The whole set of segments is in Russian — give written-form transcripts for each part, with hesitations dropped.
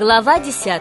Глава 10.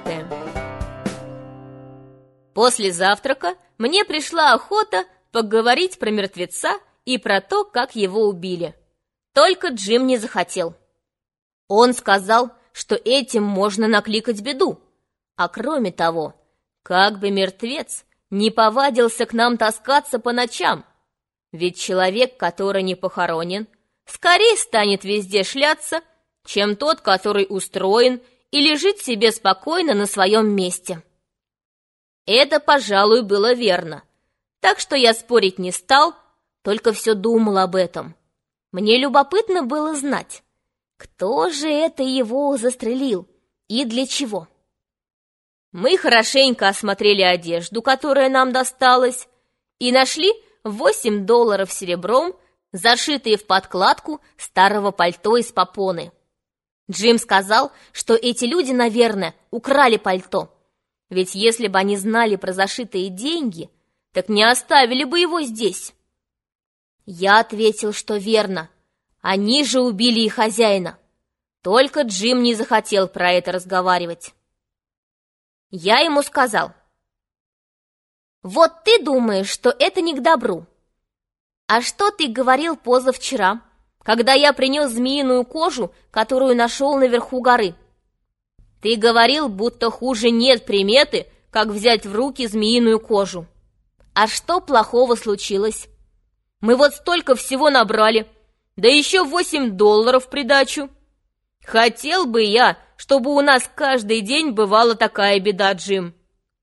После завтрака мне пришла охота поговорить про мертвеца и про то, как его убили. Только Джим не захотел. Он сказал, что этим можно накликать беду. А кроме того, как бы мертвец не повадился к нам таскаться по ночам, ведь человек, который не похоронен, скорее станет везде шляться, чем тот, который устроен и лежит себе спокойно на своем месте. Это, пожалуй, было верно, так что я спорить не стал, только все думал об этом. Мне любопытно было знать, кто же это его застрелил и для чего. Мы хорошенько осмотрели одежду, которая нам досталась, и нашли $8 серебром, зашитые в подкладку старого пальто из попоны. Джим сказал, что эти люди, наверное, украли пальто, ведь если бы они знали про зашитые деньги, так не оставили бы его здесь. Я ответил, что верно, они же убили и хозяина, только Джим не захотел про это разговаривать. Я ему сказал: «Вот ты думаешь, что это не к добру. А что ты говорил позавчера, когда я принес змеиную кожу, которую нашел наверху горы? Ты говорил, будто хуже нет приметы, как взять в руки змеиную кожу. А что плохого случилось? Мы вот столько всего набрали, да еще $8 в придачу. Хотел бы я, чтобы у нас каждый день бывала такая беда, Джим».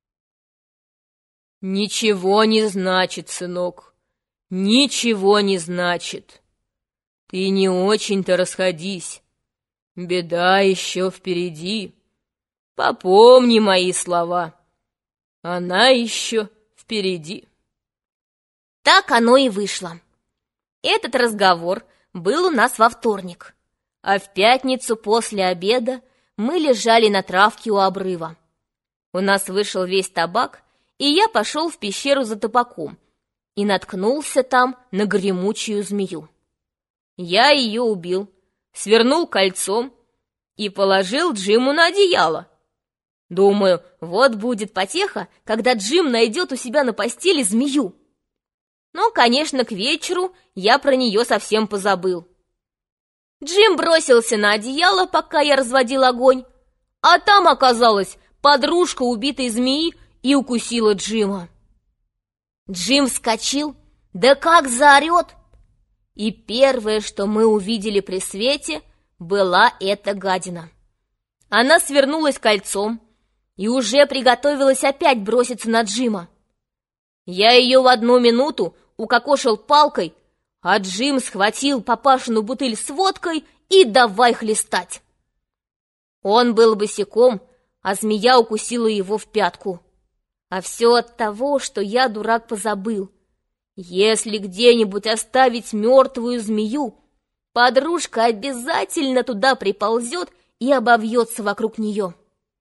«Ничего не значит, сынок, ничего не значит. Ты не очень-то расходись, беда еще впереди. Попомни мои слова, она еще впереди». Так оно и вышло. Этот разговор был у нас во вторник, а в пятницу после обеда мы лежали на травке у обрыва. У нас вышел весь табак, и я пошел в пещеру за табаком и наткнулся там на гремучую змею. Я ее убил, свернул кольцом и положил Джиму на одеяло. Думаю, вот будет потеха, когда Джим найдет у себя на постели змею. Но, конечно, к вечеру я про нее совсем позабыл. Джим бросился на одеяло, пока я разводил огонь, а там оказалась подружка убитой змеи и укусила Джима. Джим вскочил, да как заорет! И первое, что мы увидели при свете, была эта гадина. Она свернулась кольцом и уже приготовилась опять броситься на Джима. Я ее в 1 минуту укокошил палкой, а Джим схватил папашину бутыль с водкой и давай хлестать. Он был босиком, а змея укусила его в пятку. А все от того, что я, дурак, позабыл. Если где-нибудь оставить мертвую змею, подружка обязательно туда приползет и обовьется вокруг нее.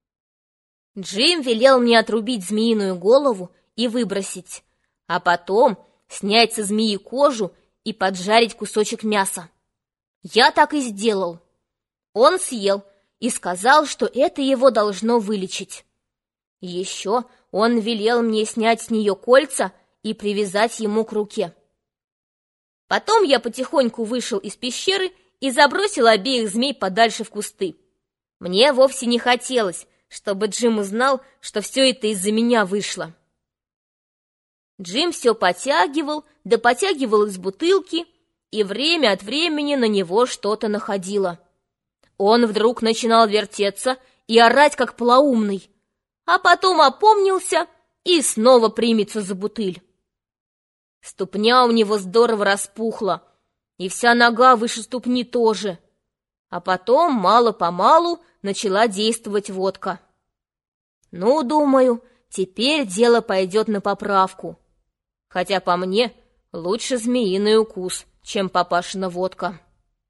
Джим велел мне отрубить змеиную голову и выбросить, а потом снять со змеи кожу и поджарить кусочек мяса. Я так и сделал. Он съел и сказал, что это его должно вылечить. Еще он велел мне снять с нее кольца и привязать ему к руке. Потом я потихоньку вышел из пещеры и забросил обеих змей подальше в кусты. Мне вовсе не хотелось, чтобы Джим узнал, что все это из-за меня вышло. Джим все потягивал, да потягивал из бутылки, и время от времени на него что-то находило. Он вдруг начинал вертеться и орать, как полоумный, а потом опомнился и снова примется за бутыль. Ступня у него здорово распухла, и вся нога выше ступни тоже. А потом мало-помалу начала действовать водка. Ну, думаю, теперь дело пойдет на поправку. Хотя по мне лучше змеиный укус, чем папашина водка.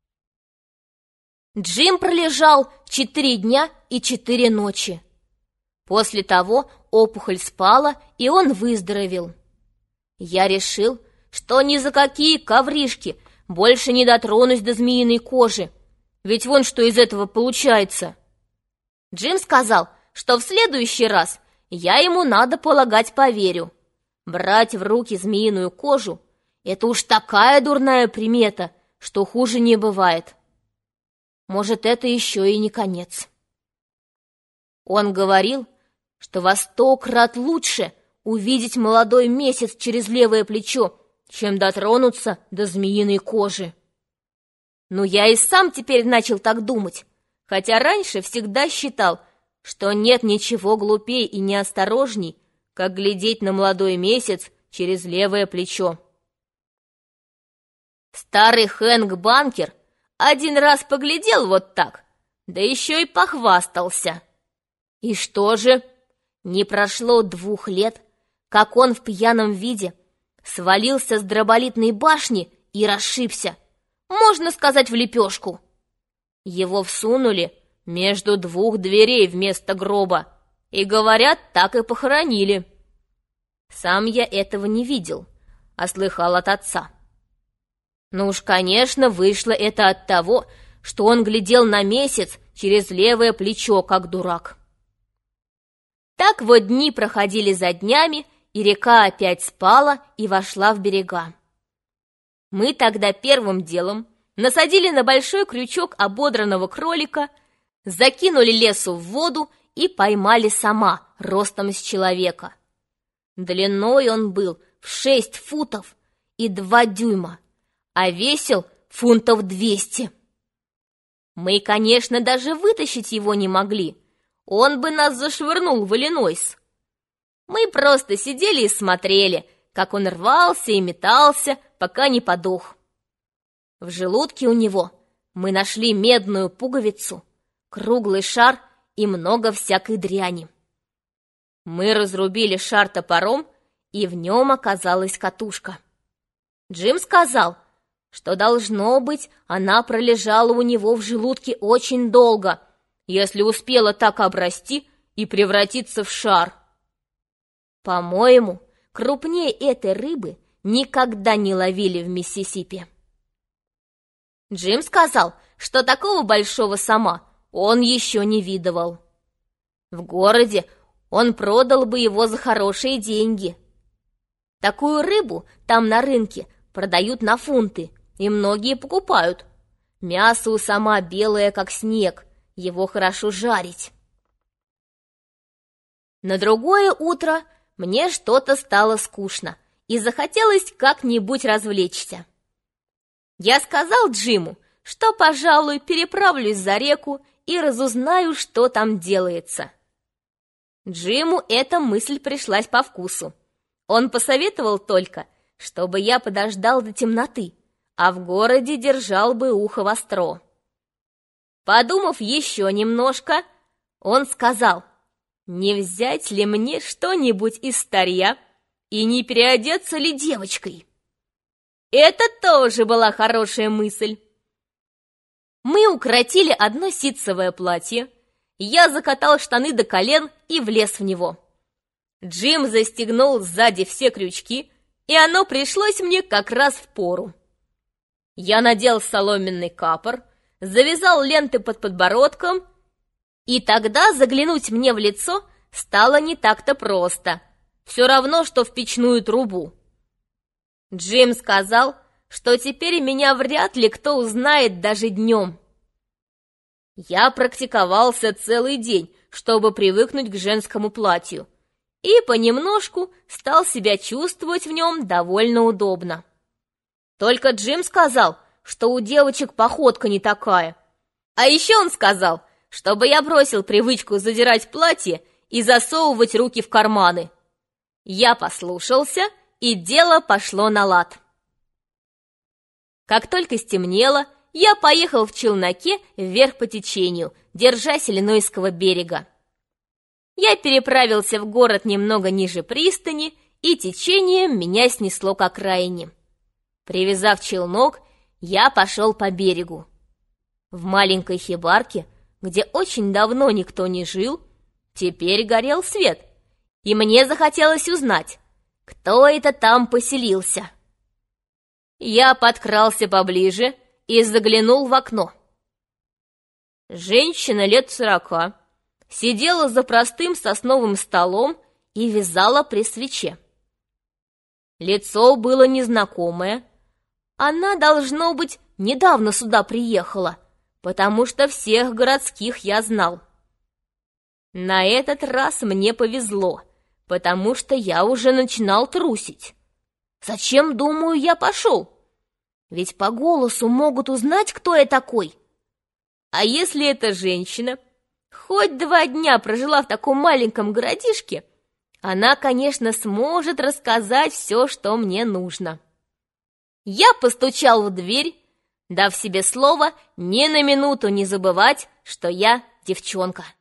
Джим пролежал 4 дня и 4 ночи. После того опухоль спала, и он выздоровел. Я решил, что ни за какие ковришки больше не дотронусь до змеиной кожи, ведь вон что из этого получается. Джим сказал, что в следующий раз я ему, надо полагать, поверю. Брать в руки змеиную кожу — это уж такая дурная примета, что хуже не бывает. Может, это еще и не конец. Он говорил, что во 100 крат лучше увидеть молодой месяц через левое плечо, чем дотронуться до змеиной кожи. Но я и сам теперь начал так думать, хотя раньше всегда считал, что нет ничего глупей и неосторожней, как глядеть на молодой месяц через левое плечо. Старый Хэнк Банкер один раз поглядел вот так, да еще и похвастался. И что же? Не прошло 2 лет, как он в пьяном виде свалился с дроболитной башни и расшибся, можно сказать, в лепешку. Его всунули между 2 дверей вместо гроба, и, говорят, так и похоронили. Сам я этого не видел, а слыхал от отца. Ну уж, конечно, вышло это от того, что он глядел на месяц через левое плечо, как дурак. Так вот дни проходили за днями, и река опять спала и вошла в берега. Мы тогда первым делом насадили на большой крючок ободранного кролика, закинули лесу в воду и поймали сама ростом с человека. Длиной он был в 6 футов и 2 дюйма, а весил фунтов 200. Мы, конечно, даже вытащить его не могли, он бы нас зашвырнул в Иллинойс. Мы просто сидели и смотрели, как он рвался и метался, пока не подох. В желудке у него мы нашли медную пуговицу, круглый шар и много всякой дряни. Мы разрубили шар топором, и в нем оказалась катушка. Джим сказал, что, должно быть, она пролежала у него в желудке очень долго, если успела так обрасти и превратиться в шар. По-моему, крупнее этой рыбы никогда не ловили в Миссисипи. Джим сказал, что такого большого сома он еще не видывал. В городе он продал бы его за хорошие деньги. Такую рыбу там на рынке продают на фунты, и многие покупают. Мясо у сома белое, как снег, его хорошо жарить. На другое утро мне что-то стало скучно, и захотелось как-нибудь развлечься. Я сказал Джиму, что, пожалуй, переправлюсь за реку и разузнаю, что там делается. Джиму эта мысль пришлась по вкусу. Он посоветовал только, чтобы я подождал до темноты, а в городе держал бы ухо востро. Подумав еще немножко, он сказал, не взять ли мне что-нибудь из старья и не переодеться ли девочкой. Это тоже была хорошая мысль. Мы укоротили одно ситцевое платье, я закатал штаны до колен и влез в него. Джим застегнул сзади все крючки, и оно пришлось мне как раз в пору. Я надел соломенный капор, завязал ленты под подбородком, и тогда заглянуть мне в лицо стало не так-то просто, все равно, что в печную трубу. Джим сказал, что теперь меня вряд ли кто узнает даже днем. Я практиковался целый день, чтобы привыкнуть к женскому платью, и понемножку стал себя чувствовать в нем довольно удобно. Только Джим сказал, что у девочек походка не такая. А еще он сказал, чтобы я бросил привычку задирать платье и засовывать руки в карманы. Я послушался, и дело пошло на лад. Как только стемнело, я поехал в челноке вверх по течению, держась Иллинойского берега. Я переправился в город немного ниже пристани, и течением меня снесло к окраине. Привязав челнок, я пошел по берегу. В маленькой хибарке, где очень давно никто не жил, теперь горел свет, и мне захотелось узнать, кто это там поселился. Я подкрался поближе и заглянул в окно. Женщина лет 40, сидела за простым сосновым столом и вязала при свече. Лицо было незнакомое. Она, должно быть, недавно сюда приехала, потому что всех городских я знал. На этот раз мне повезло, потому что я уже начинал трусить. Зачем, думаю, я пошел? Ведь по голосу могут узнать, кто я такой. А если эта женщина хоть 2 дня прожила в таком маленьком городишке, она, конечно, сможет рассказать все, что мне нужно. Я постучал в дверь, дав себе слово ни на минуту не забывать, что я девчонка.